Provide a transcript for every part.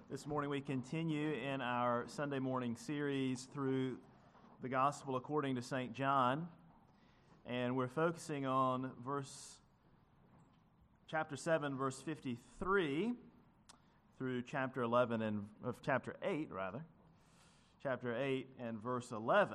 This morning we continue in our Sunday morning series through the Gospel according to St. John, and we're focusing on chapter 7, verse 53 through chapter 8 and verse 11.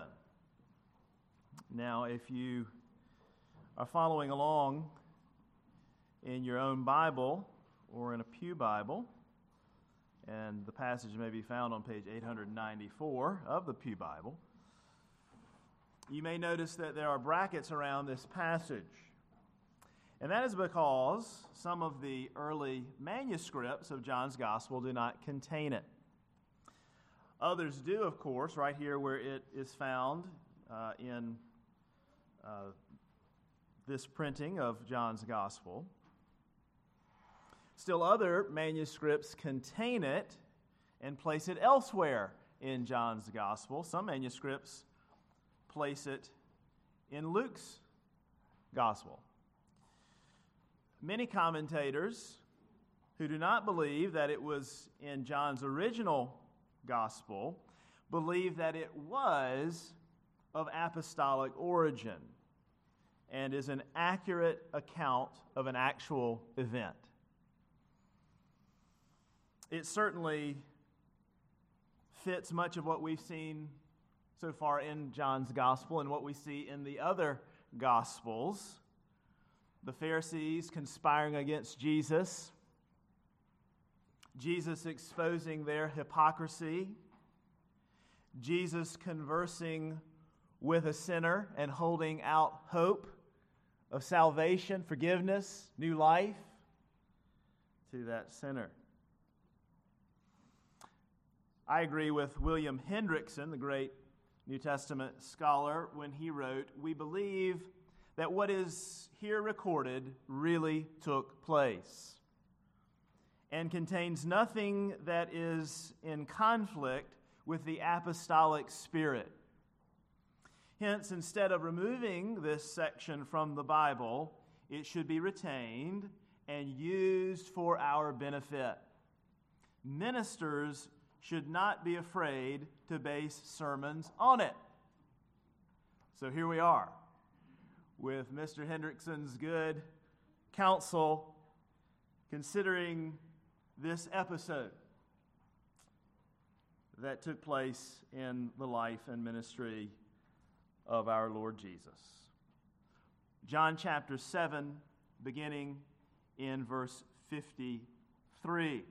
Now, if you are following along in your own Bible or in a pew Bible, and the passage may be found on page 894 of the Pew Bible, you may notice that there are brackets around this passage. And that is because some of the early manuscripts of John's Gospel do not contain it. Others do, of course, right here where it is found in this printing of John's Gospel. Still other manuscripts contain it and place it elsewhere in John's Gospel. Some manuscripts place it in Luke's Gospel. Many commentators who do not believe that it was in John's original Gospel believe that it was of apostolic origin and is an accurate account of an actual event. It certainly fits much of what we've seen so far in John's Gospel and what we see in the other Gospels. The Pharisees conspiring against Jesus, Jesus exposing their hypocrisy, Jesus conversing with a sinner and holding out hope of salvation, forgiveness, new life to that sinner. I agree with William Hendrickson, the great New Testament scholar, when he wrote, "We believe that what is here recorded really took place and contains nothing that is in conflict with the apostolic spirit. Hence, instead of removing this section from the Bible, it should be retained and used for our benefit. Ministers should not be afraid to base sermons on it." So here we are with Mr. Hendrickson's good counsel, considering this episode that took place in the life and ministry of our Lord Jesus. John chapter 7, beginning in verse 53.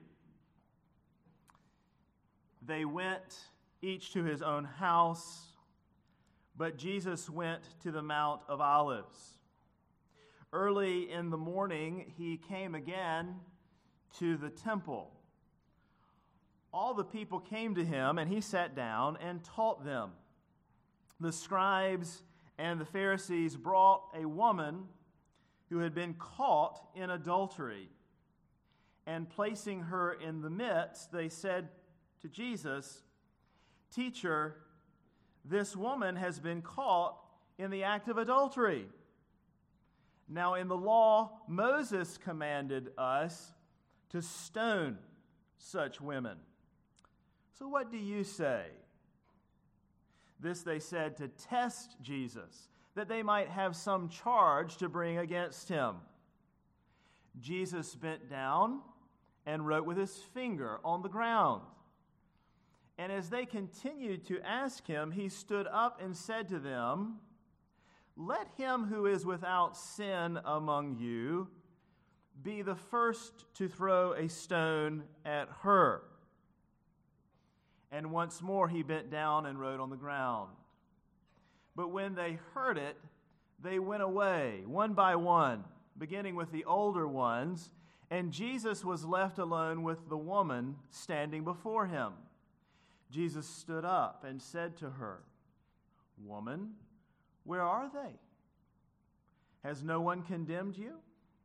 They went each to his own house, but Jesus went to the Mount of Olives. Early in the morning, he came again to the temple. All the people came to him, and he sat down and taught them. The scribes and the Pharisees brought a woman who had been caught in adultery, and placing her in the midst, they said to Jesus, "Teacher, this woman has been caught in the act of adultery. Now in the law, Moses commanded us to stone such women. So what do you say?" This they said to test Jesus, that they might have some charge to bring against him. Jesus bent down and wrote with his finger on the ground. And as they continued to ask him, he stood up and said to them, "Let him who is without sin among you be the first to throw a stone at her." And once more he bent down and wrote on the ground. But when they heard it, they went away, one by one, beginning with the older ones, and Jesus was left alone with the woman standing before him. Jesus stood up and said to her, "Woman, where are they? Has no one condemned you?"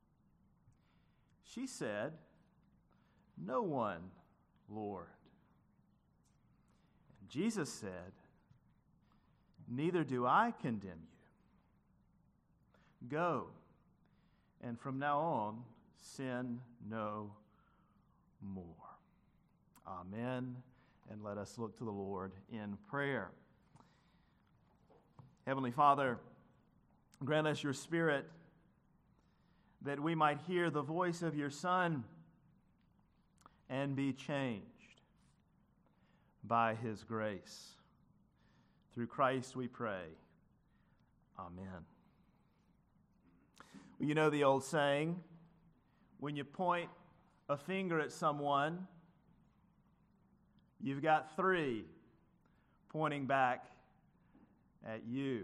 She said, "No one, Lord." And Jesus said, "Neither do I condemn you. Go, and from now on, sin no more." Amen. And let us look to the Lord in prayer. Heavenly Father, grant us your Spirit that we might hear the voice of your Son and be changed by his grace. Through Christ we pray. Amen. Well, you know the old saying, when you point a finger at someone, you've got three pointing back at you.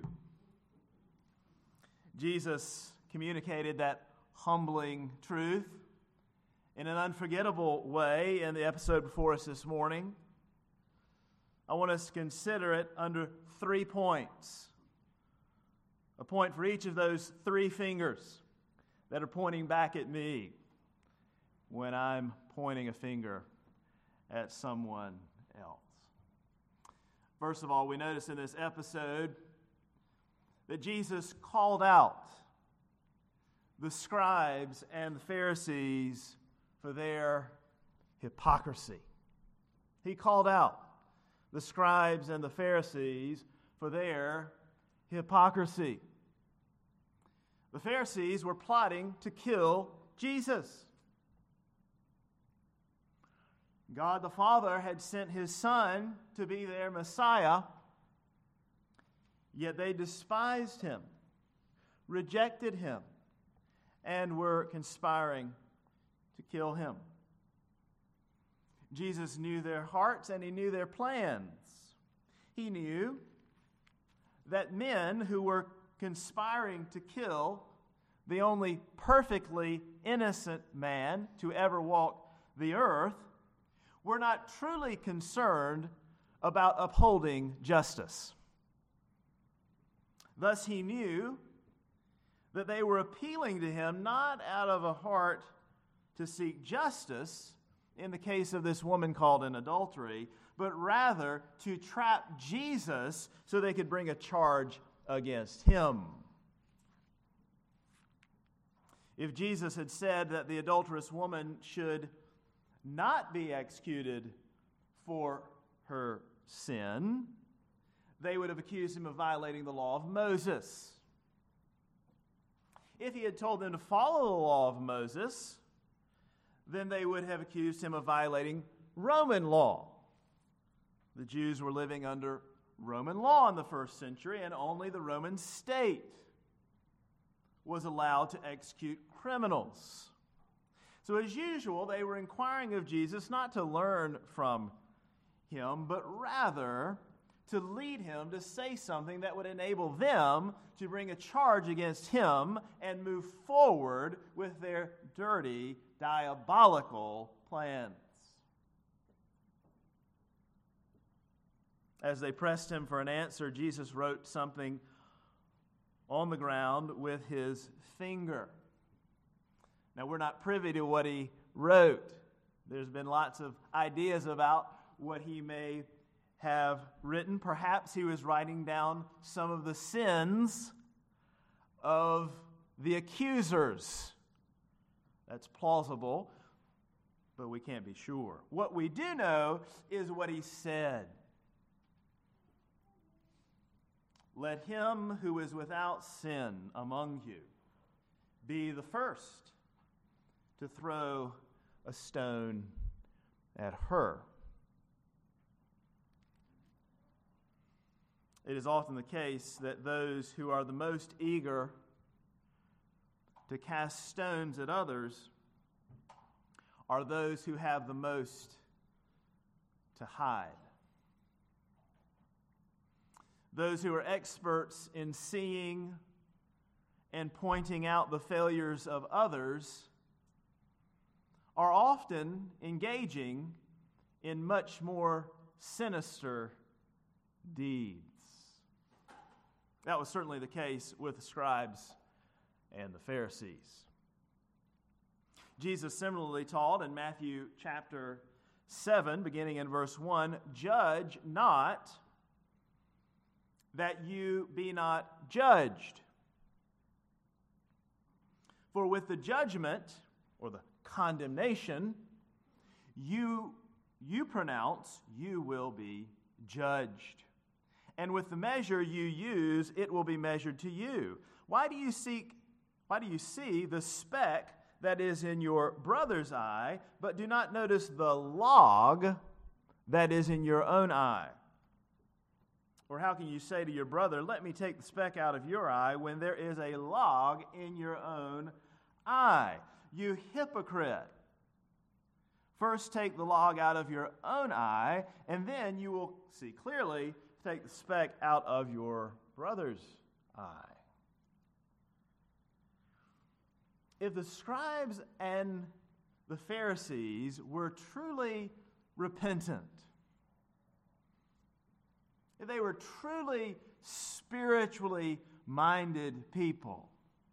Jesus communicated that humbling truth in an unforgettable way in the episode before us this morning. I want us to consider it under 3 points. A point for each of those 3 fingers that are pointing back at me when I'm pointing a finger at someone else. First of all, we notice in this episode that Jesus called out the scribes and the Pharisees for their hypocrisy. He called out the scribes and the Pharisees for their hypocrisy. The Pharisees were plotting to kill Jesus. God the Father had sent his Son to be their Messiah, yet they despised him, rejected him, and were conspiring to kill him. Jesus knew their hearts and he knew their plans. He knew that men who were conspiring to kill the only perfectly innocent man to ever walk the earth were not truly concerned about upholding justice. Thus he knew that they were appealing to him not out of a heart to seek justice in the case of this woman called in adultery, but rather to trap Jesus so they could bring a charge against him. If Jesus had said that the adulterous woman should not be executed for her sin, they would have accused him of violating the law of Moses. If he had told them to follow the law of Moses, then they would have accused him of violating Roman law. The Jews were living under Roman law in the first century, and only the Roman state was allowed to execute criminals. So as usual, they were inquiring of Jesus not to learn from him, but rather to lead him to say something that would enable them to bring a charge against him and move forward with their dirty, diabolical plans. As they pressed him for an answer, Jesus wrote something on the ground with his finger. Now, we're not privy to what he wrote. There's been lots of ideas about what he may have written. Perhaps he was writing down some of the sins of the accusers. That's plausible, but we can't be sure. What we do know is what he said. Let him who is without sin among you be the first to throw a stone at her. It is often the case that those who are the most eager to cast stones at others are those who have the most to hide. Those who are experts in seeing and pointing out the failures of others are often engaging in much more sinister deeds. That was certainly the case with the scribes and the Pharisees. Jesus similarly taught in Matthew chapter 7, beginning in verse 1, "Judge not, that you be not judged. For with the judgment, or the condemnation, you you pronounce, you will be judged. And with the measure you use, it will be measured to you. Why do you see the speck that is in your brother's eye, but do not notice the log that is in your own eye? Or how can you say to your brother, let me take the speck out of your eye, when there is a log in your own eye? You hypocrite! First take the log out of your own eye, and then you will see clearly to take the speck out of your brother's eye. If the scribes and the Pharisees were truly repentant, if they were truly spiritually minded people,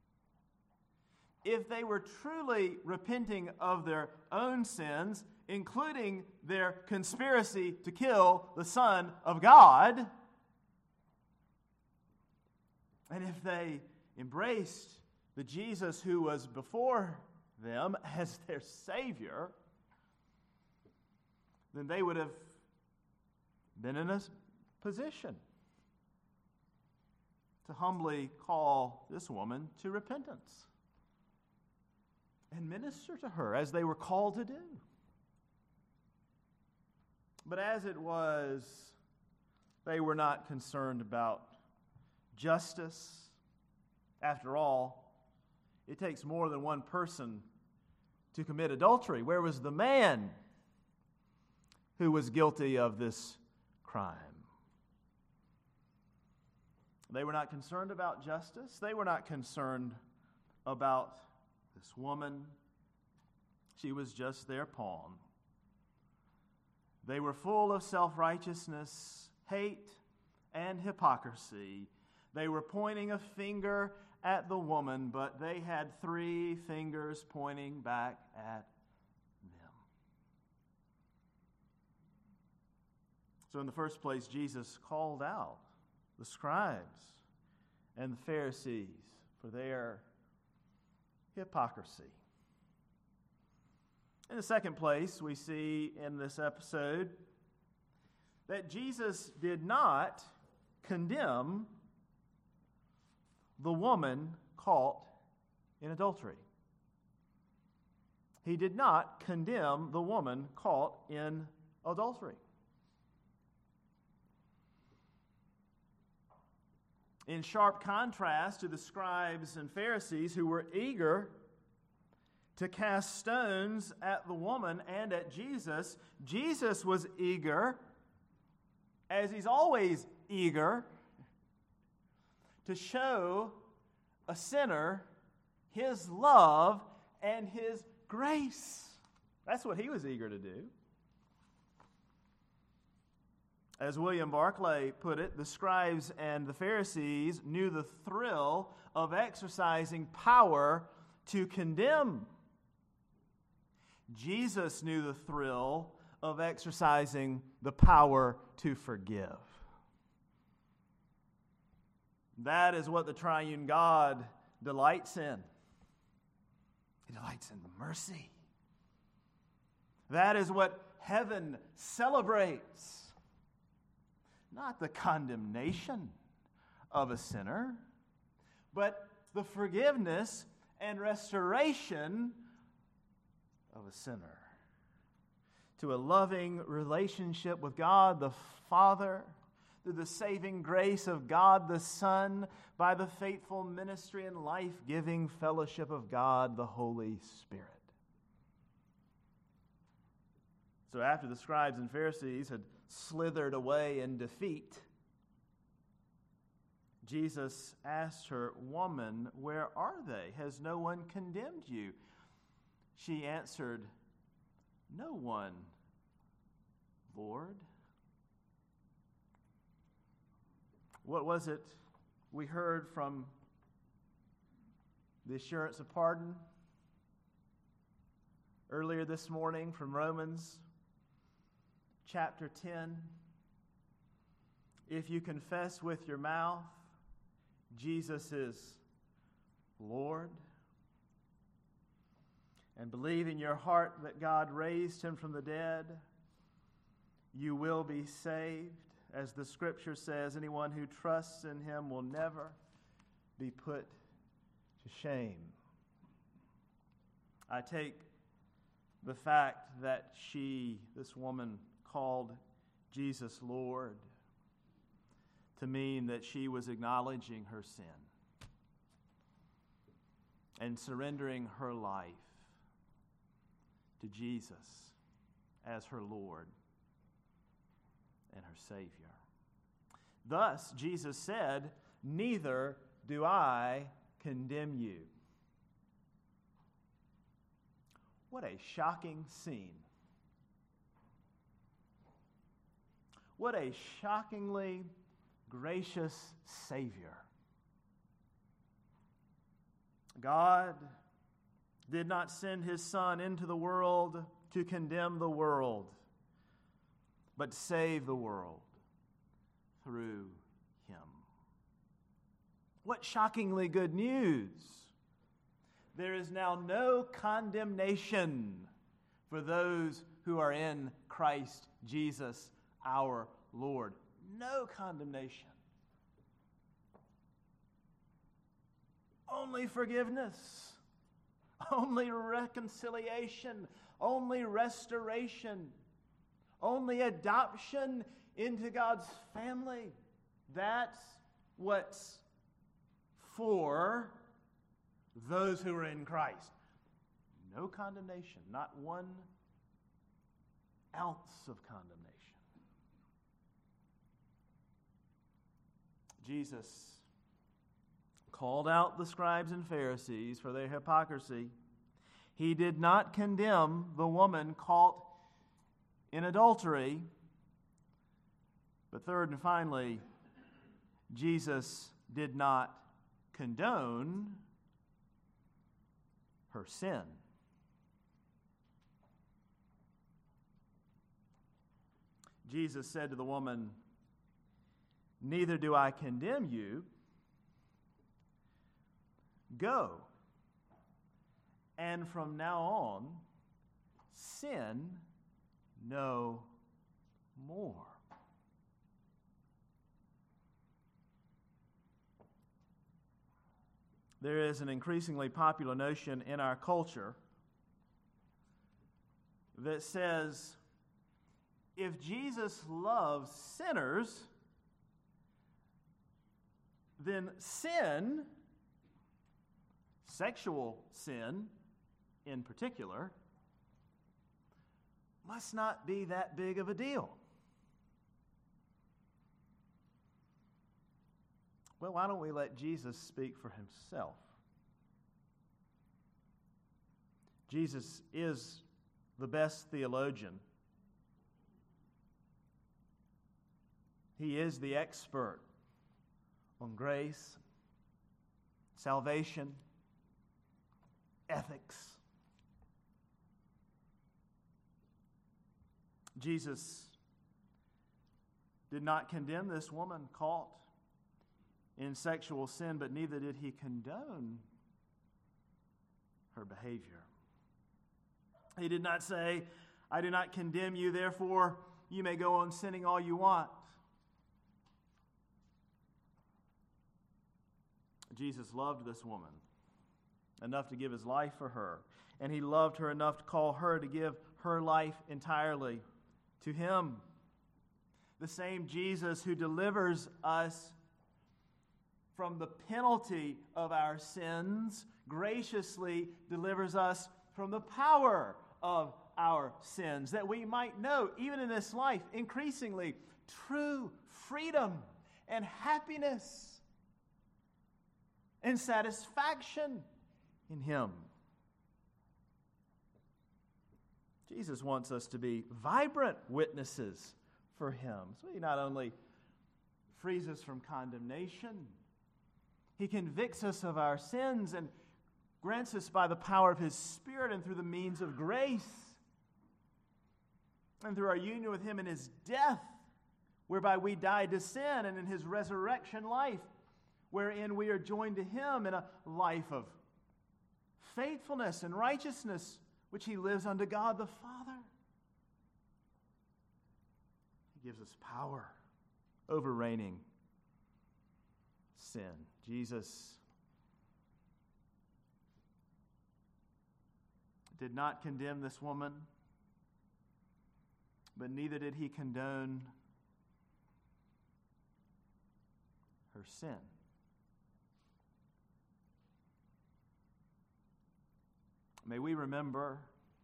if they were truly repenting of their own sins, including their conspiracy to kill the Son of God, and if they embraced the Jesus who was before them as their Savior, then they would have been in a position to humbly call this woman to repentance and minister to her as they were called to do. But as it was, they were not concerned about justice. After all, it takes more than one person to commit adultery. Where was the man who was guilty of this crime? They were not concerned about justice. They were not concerned about this woman. She was just their pawn. They were full of self-righteousness, hate, and hypocrisy. They were pointing a finger at the woman, but they had 3 fingers pointing back at them. So in the first place, Jesus called out the scribes and the Pharisees for their hypocrisy. In the second place, we see in this episode that Jesus did not condemn the woman caught in adultery. He did not condemn the woman caught in adultery. In sharp contrast to the scribes and Pharisees who were eager to cast stones at the woman and at Jesus, Jesus was eager, as he's always eager, to show a sinner his love and his grace. That's what he was eager to do. As William Barclay put it, the scribes and the Pharisees knew the thrill of exercising power to condemn. Jesus knew the thrill of exercising the power to forgive. That is what the triune God delights in. He delights in the mercy. That is what heaven celebrates. Not the condemnation of a sinner, but the forgiveness and restoration of a sinner to a loving relationship with God the Father, through the saving grace of God the Son, by the faithful ministry and life-giving fellowship of God the Holy Spirit. So after the scribes and Pharisees had slithered away in defeat, Jesus asked her, "Woman, where are they? Has no one condemned you?" She answered, "No one, Lord." What was it we heard from the assurance of pardon earlier this morning from Romans chapter 10? If you confess with your mouth Jesus is Lord, and believe in your heart that God raised him from the dead, you will be saved. As the Scripture says, anyone who trusts in him will never be put to shame. I take the fact that this woman, called Jesus Lord to mean that she was acknowledging her sin and surrendering her life to Jesus as her Lord and her Savior. Thus, Jesus said, "Neither do I condemn you." What a shocking scene. What a shockingly gracious Savior. God did not send his Son into the world to condemn the world, but to save the world through him. What shockingly good news! There is now no condemnation for those who are in Christ Jesus our Lord. No condemnation. Only forgiveness. Only reconciliation. Only restoration. Only adoption into God's family. That's what's for those who are in Christ. No condemnation. Not 1 ounce of condemnation. Jesus called out the scribes and Pharisees for their hypocrisy. He did not condemn the woman caught in adultery. But third and finally, Jesus did not condone her sin. Jesus said to the woman, "Neither do I condemn you. Go, and from now on, sin no more." There is an increasingly popular notion in our culture that says, if Jesus loves sinners, then sin, sexual sin in particular, must not be that big of a deal. Well, why don't we let Jesus speak for himself? Jesus is the best theologian. He is the expert on grace, salvation, ethics. Jesus did not condemn this woman caught in sexual sin, but neither did he condone her behavior. He did not say, "I do not condemn you, therefore you may go on sinning all you want." Jesus loved this woman enough to give his life for her, and he loved her enough to call her to give her life entirely to him. The same Jesus who delivers us from the penalty of our sins graciously delivers us from the power of our sins, that we might know, even in this life, increasingly true freedom and happiness and satisfaction in him. Jesus wants us to be vibrant witnesses for him. So he not only frees us from condemnation, he convicts us of our sins and grants us by the power of his Spirit and through the means of grace and through our union with him in his death, whereby we died to sin, and in his resurrection life, wherein we are joined to him in a life of faithfulness and righteousness, which he lives unto God the Father. gives us power over reigning sin. Jesus did not condemn this woman, but neither did he condone her sin. May we remember,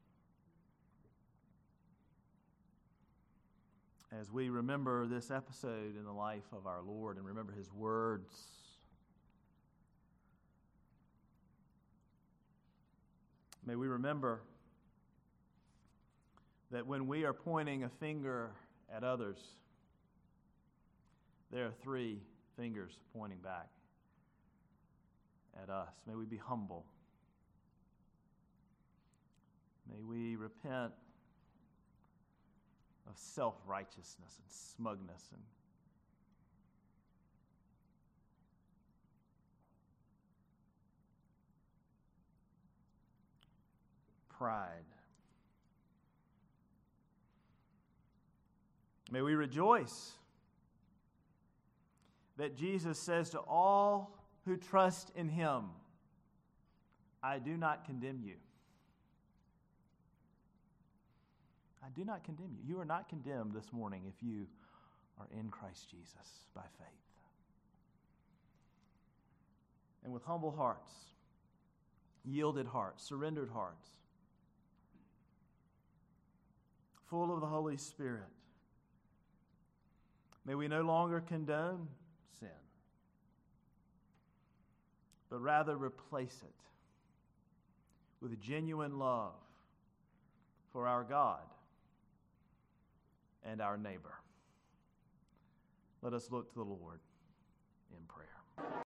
as we remember this episode in the life of our Lord and remember his words, may we remember that when we are pointing a finger at others, there are three fingers pointing back at us. May we be humble. May we repent of self-righteousness and smugness and pride. May we rejoice that Jesus says to all who trust in him, I do not condemn you. I do not condemn you. You are not condemned this morning if you are in Christ Jesus by faith. And with humble hearts, yielded hearts, surrendered hearts, full of the Holy Spirit, may we no longer condone sin, but rather replace it with genuine love for our God and our neighbor. Let us look to the Lord in prayer.